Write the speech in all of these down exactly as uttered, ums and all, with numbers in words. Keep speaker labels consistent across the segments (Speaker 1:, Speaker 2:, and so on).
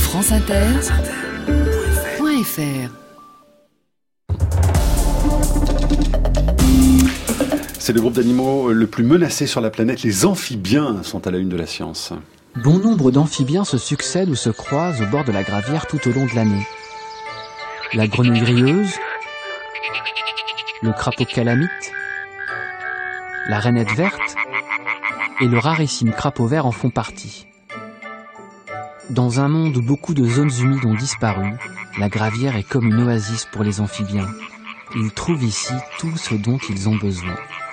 Speaker 1: France Inter point F R.
Speaker 2: C'est le groupe d'animaux le plus menacé sur la planète. Les amphibiens sont à la une de la science.
Speaker 3: Bon nombre d'amphibiens se succèdent ou se croisent au bord de la gravière tout au long de l'année. La grenouille rieuse, le crapaud calamite, la rainette verte et le rarissime crapaud vert en font partie. Dans un monde où beaucoup de zones humides ont disparu, la gravière est comme une oasis pour les amphibiens. Ils trouvent ici tout ce dont ils ont besoin.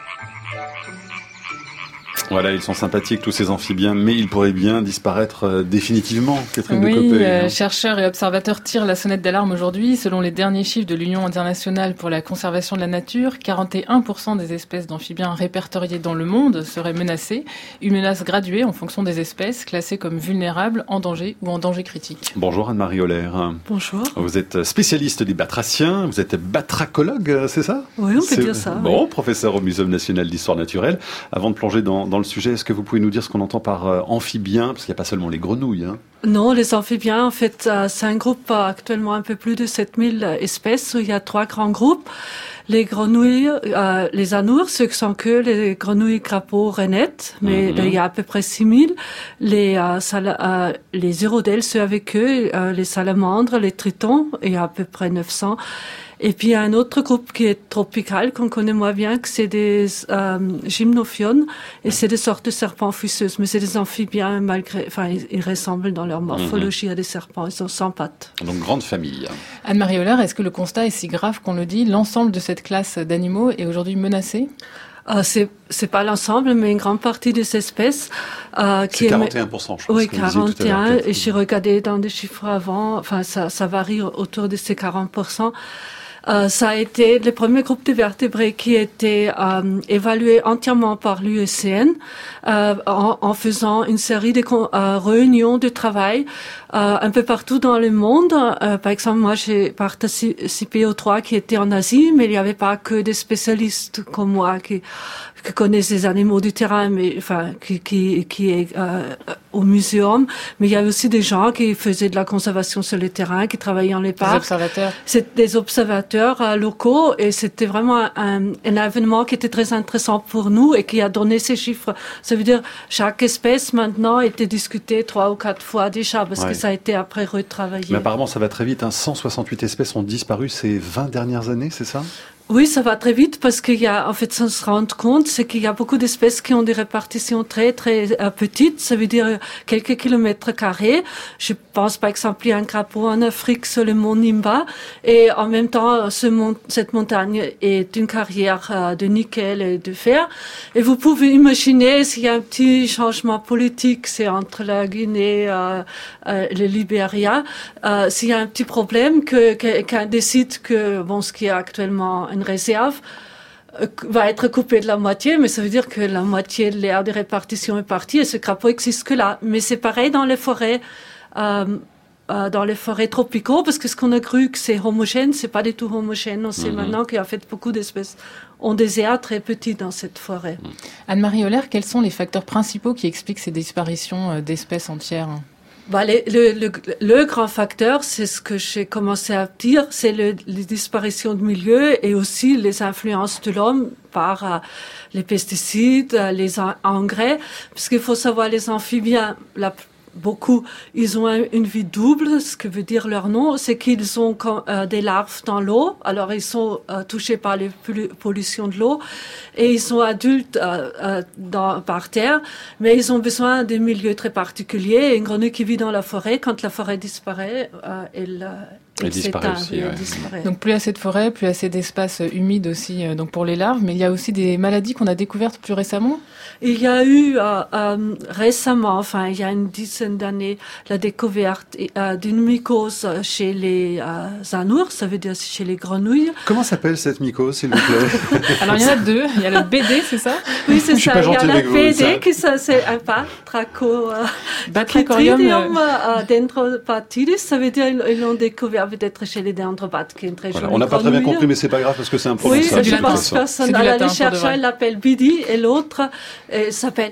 Speaker 2: Voilà, ils sont sympathiques tous ces amphibiens, mais ils pourraient bien disparaître euh, définitivement. Catherine
Speaker 4: oui,
Speaker 2: Decopé.
Speaker 4: Euh, chercheurs et observateurs tirent la sonnette d'alarme aujourd'hui. Selon les derniers chiffres de l'Union internationale pour la conservation de la nature, quarante et un pour cent des espèces d'amphibiens répertoriées dans le monde seraient menacées. Une menace graduée en fonction des espèces, classées comme vulnérables, en danger ou en danger critique.
Speaker 2: Bonjour Anne-Marie Holler.
Speaker 5: Bonjour.
Speaker 2: Vous êtes spécialiste des batraciens, vous êtes batracologue, c'est ça ?
Speaker 5: Oui, on peut
Speaker 2: c'est...
Speaker 5: dire ça.
Speaker 2: Bon,
Speaker 5: oui.
Speaker 2: Professeur au Muséum national d'histoire naturelle. Avant de plonger dans, dans le sujet, est-ce que vous pouvez nous dire ce qu'on entend par euh, amphibien ? Parce qu'il n'y a pas seulement les grenouilles. Hein.
Speaker 5: Non, les amphibiens, en fait, euh, c'est un groupe euh, actuellement un peu plus de sept mille espèces, où il y a trois grands groupes. Les grenouilles, euh, les anours, ceux qui sont que les grenouilles, crapauds, rainettes, mais mm-hmm. là, il y a à peu près six mille. Les, euh, sala- euh, les urodèles, ceux avec eux, euh, les salamandres, les tritons, il y a à peu près neuf cents. Et puis il y a un autre groupe qui est tropical, qu'on connaît moins bien, que c'est des euh, gymnophiones, et c'est des sortes de serpents fouisseuses, mais c'est des amphibiens malgré, enfin ils, ils ressemblent dans leur morphologie mm-hmm. à des serpents, ils sont sans pattes.
Speaker 2: Donc grande famille.
Speaker 4: Anne-Marie Holler, est-ce que le constat est si grave qu'on le dit ? L'ensemble de cette classe d'animaux est aujourd'hui menacé ?
Speaker 5: Euh, c'est c'est pas l'ensemble, mais une grande partie des espèces euh, qui
Speaker 2: c'est quarante et un pour cent, je pense.
Speaker 5: Oui,
Speaker 2: que vous disiez tout à l'heure,
Speaker 5: quarante et un. Et j'ai regardé dans des chiffres avant. Enfin, ça ça varie autour de ces quarante pour cent. Euh, ça a été le premier groupe de vertébrés qui a été euh, évalué entièrement par l'U I C N euh, en, en faisant une série de euh, réunions de travail euh, un peu partout dans le monde. Euh, par exemple, moi, j'ai participé aux trois qui étaient en Asie, mais il n'y avait pas que des spécialistes comme moi qui, qui connaissent les animaux du terrain, mais enfin qui qui, qui est euh, au muséum. Mais il y a aussi des gens qui faisaient de la conservation sur le terrain, qui travaillaient en les parcs.
Speaker 4: Des observateurs.
Speaker 5: C'est des observateurs locaux, et c'était vraiment un, un événement qui était très intéressant pour nous et qui a donné ces chiffres. Ça veut dire chaque espèce maintenant a été discutée trois ou quatre fois déjà parce ouais. que ça a été après retravaillé.
Speaker 2: Mais apparemment ça va très vite, hein. cent soixante-huit espèces ont disparu ces vingt dernières années, c'est ça ?
Speaker 5: Oui, ça va très vite parce qu'il y a, en fait, on se rend compte, c'est qu'il y a beaucoup d'espèces qui ont des répartitions très, très euh, petites. Ça veut dire quelques kilomètres carrés. Je pense, par exemple, il y a un crapaud en Afrique sur le mont Nimba. Et en même temps, ce mont, cette montagne est une carrière euh, de nickel et de fer. Et vous pouvez imaginer s'il y a un petit changement politique, c'est entre la Guinée, euh, euh, le Libéria, euh, s'il y a un petit problème que, que, qu'un décide que, bon, ce qui est actuellement une réserve euh, va être coupée de la moitié, mais ça veut dire que la moitié de l'aire de répartition est partie et ce crapaud existe que là. Mais c'est pareil dans les forêts, euh, euh, dans les forêts tropicaux, parce que ce qu'on a cru que c'est homogène, c'est pas du tout homogène. On sait mm-hmm. maintenant qu'il y a fait beaucoup d'espèces ont des aires très petites dans cette forêt. Mm.
Speaker 4: Anne-Marie Holler, quels sont les facteurs principaux qui expliquent ces disparitions d'espèces entières ?
Speaker 5: Bah, les, le, le, le grand facteur, c'est ce que j'ai commencé à dire, c'est le, les disparitions de milieux et aussi les influences de l'homme par euh, les pesticides, euh, les en, engrais, parce qu'il faut savoir les amphibiens, la, beaucoup, ils ont un, une vie double, ce que veut dire leur nom, c'est qu'ils ont euh, des larves dans l'eau, alors ils sont euh, touchés par les pollutions de l'eau, et ils sont adultes euh, euh, dans, par terre, mais ils ont besoin de milieux très particuliers. Une grenouille qui vit dans la forêt, quand la forêt disparaît, euh, elle, elle,
Speaker 2: elle disparaît aussi.
Speaker 5: Elle
Speaker 2: ouais.
Speaker 5: disparaît.
Speaker 4: Donc plus assez de forêt, plus assez d'espaces humides aussi, euh, donc pour les larves, mais il y a aussi des maladies qu'on a découvertes plus récemment.
Speaker 5: Il y a eu euh, euh, récemment, enfin il y a une dizaine d'années, la découverte euh, d'une mycose chez les euh, anours, ça veut dire chez les grenouilles.
Speaker 2: Comment s'appelle cette mycose, s'il vous plaît ?
Speaker 4: Alors il y en a deux, il y a le B D, c'est ça ?
Speaker 5: Oui, c'est ça. Il y a la
Speaker 2: vous,
Speaker 5: B D,
Speaker 2: ça.
Speaker 5: qui ça, c'est un batraco, euh,
Speaker 4: Batracorium
Speaker 5: Chytridium euh, dendropatidis, ça veut dire ils l'ont découvert peut-être chez les dendropates, qui est une très
Speaker 2: voilà.
Speaker 5: jolie
Speaker 2: On n'a pas très bien
Speaker 5: grenouille.
Speaker 2: compris, mais c'est pas grave parce que c'est un
Speaker 5: Oui,
Speaker 2: prononçable.
Speaker 5: je pense que personne,
Speaker 4: C'est du
Speaker 5: alors
Speaker 4: latin,
Speaker 5: les chercheurs l'appellent Bidi et l'autre euh, s'appelle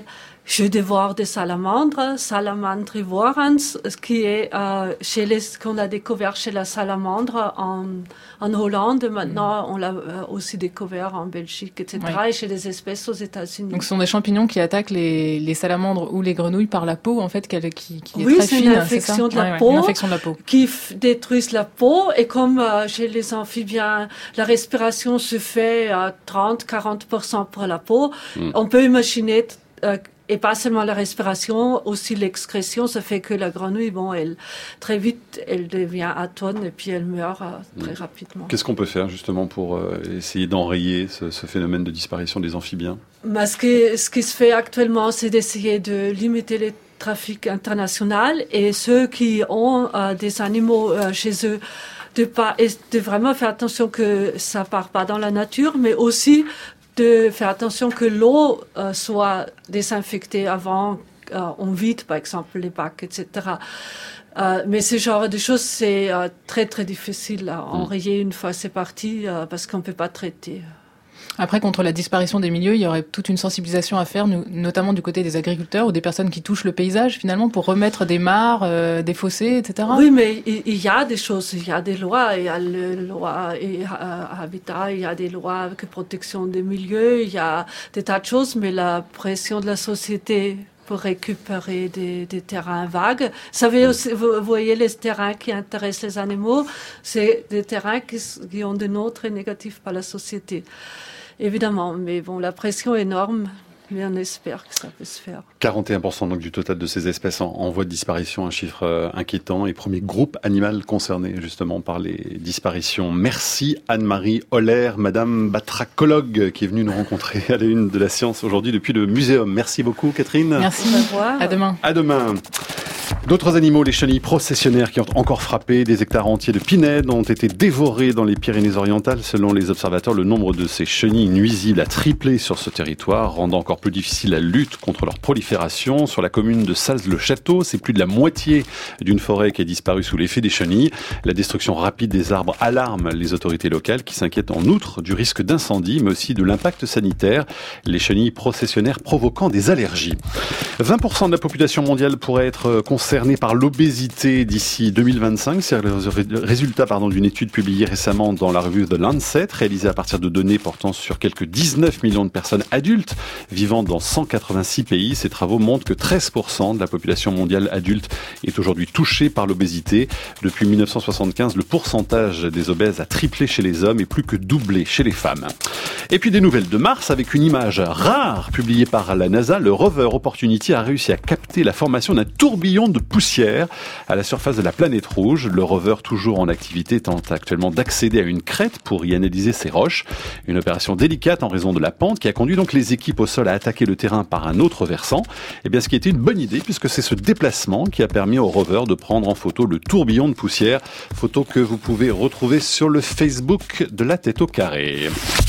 Speaker 5: Jeu de voir des salamandres, salamandre ivoirans, qui est euh, chez les qu'on a découvert chez la salamandre en en Hollande. Maintenant, mmh. on l'a aussi découvert en Belgique, et cetera. Oui. Et chez les espèces aux États-Unis.
Speaker 4: Donc, ce sont des champignons qui attaquent les les salamandres ou les grenouilles par la peau, en fait, qui, qui, qui est
Speaker 5: oui,
Speaker 4: très
Speaker 5: c'est
Speaker 4: fine.
Speaker 5: Une infection de la
Speaker 4: ouais,
Speaker 5: peau,
Speaker 4: ouais, une infection de la peau
Speaker 5: qui f- détruisent la peau. Et comme euh, chez les amphibiens, la respiration se fait à trente à quarante pour cent pour la peau, mmh. on peut imaginer euh, et pas seulement la respiration, aussi l'excrétion, ça fait que la grenouille, bon, elle, très vite, elle devient atone et puis elle meurt euh, très mmh. rapidement.
Speaker 2: Qu'est-ce qu'on peut faire, justement, pour euh, essayer d'enrayer ce, ce phénomène de disparition des amphibiens?
Speaker 5: Mais ce qui, ce qui se fait actuellement, c'est d'essayer de limiter les trafics internationaux et ceux qui ont euh, des animaux euh, chez eux, de pas, et de vraiment faire attention que ça part pas dans la nature, mais aussi de faire attention que l'eau euh, soit désinfectée avant, euh, on vide par exemple les bacs, et cetera. Euh, mais ce genre de choses, c'est euh, très très difficile à enrayer une fois c'est parti, euh, parce qu'on peut pas traiter.
Speaker 4: Après, contre la disparition des milieux, il y aurait toute une sensibilisation à faire, notamment du côté des agriculteurs ou des personnes qui touchent le paysage, finalement, pour remettre des mares, euh, des fossés, et cetera.
Speaker 5: Oui, mais il, il y a des choses, il y a des lois, il y a les lois et, euh, habitat, il y a des lois de protection des milieux, il y a des tas de choses, mais la pression de la société pour récupérer des, des terrains vagues. Vous savez aussi, vous voyez les terrains qui intéressent les animaux, c'est des terrains qui, qui ont des noms très négatifs par la société. Évidemment, mais bon, la pression est énorme, mais on espère que ça peut se faire.
Speaker 2: quarante et un pour cent donc du total de ces espèces en, en voie de disparition, un chiffre euh, inquiétant, et premier groupe animal concerné justement par les disparitions. Merci Anne-Marie Holler, madame batracologue, qui est venue nous rencontrer à la une de la science aujourd'hui depuis le muséum. Merci beaucoup Catherine.
Speaker 4: Merci, au revoir. À demain.
Speaker 2: À demain. D'autres animaux, les chenilles processionnaires qui ont encore frappé, des hectares entiers de pinèdes ont été dévorés dans les Pyrénées-Orientales. Selon les observateurs, le nombre de ces chenilles nuisibles a triplé sur ce territoire, rendant encore plus difficile la lutte contre leur prolifération. Sur la commune de Salles-le-Château, c'est plus de la moitié d'une forêt qui a disparu sous l'effet des chenilles. La destruction rapide des arbres alarme les autorités locales qui s'inquiètent en outre du risque d'incendie, mais aussi de l'impact sanitaire, les chenilles processionnaires provoquant des allergies. vingt pour cent de la population mondiale pourrait être concernée par l'obésité d'ici deux mille vingt-cinq. C'est le résultat pardon, d'une étude publiée récemment dans la revue The Lancet, réalisée à partir de données portant sur quelques dix-neuf millions de personnes adultes vivant dans cent quatre-vingt-six pays. Ces travaux montrent que treize pour cent de la population mondiale adulte est aujourd'hui touchée par l'obésité. Depuis mille neuf cent soixante-quinze, le pourcentage des obèses a triplé chez les hommes et plus que doublé chez les femmes. Et puis des nouvelles de Mars avec une image rare publiée par la NASA. Le rover Opportunity a réussi à capter la formation d'un tourbillon de poussière à la surface de la planète rouge. Le rover, toujours en activité, tente actuellement d'accéder à une crête pour y analyser ses roches. Une opération délicate en raison de la pente qui a conduit donc les équipes au sol à attaquer le terrain par un autre versant. Et bien, ce qui était une bonne idée puisque c'est ce déplacement qui a permis au rover de prendre en photo le tourbillon de poussière. Photo que vous pouvez retrouver sur le Facebook de La Tête au Carré.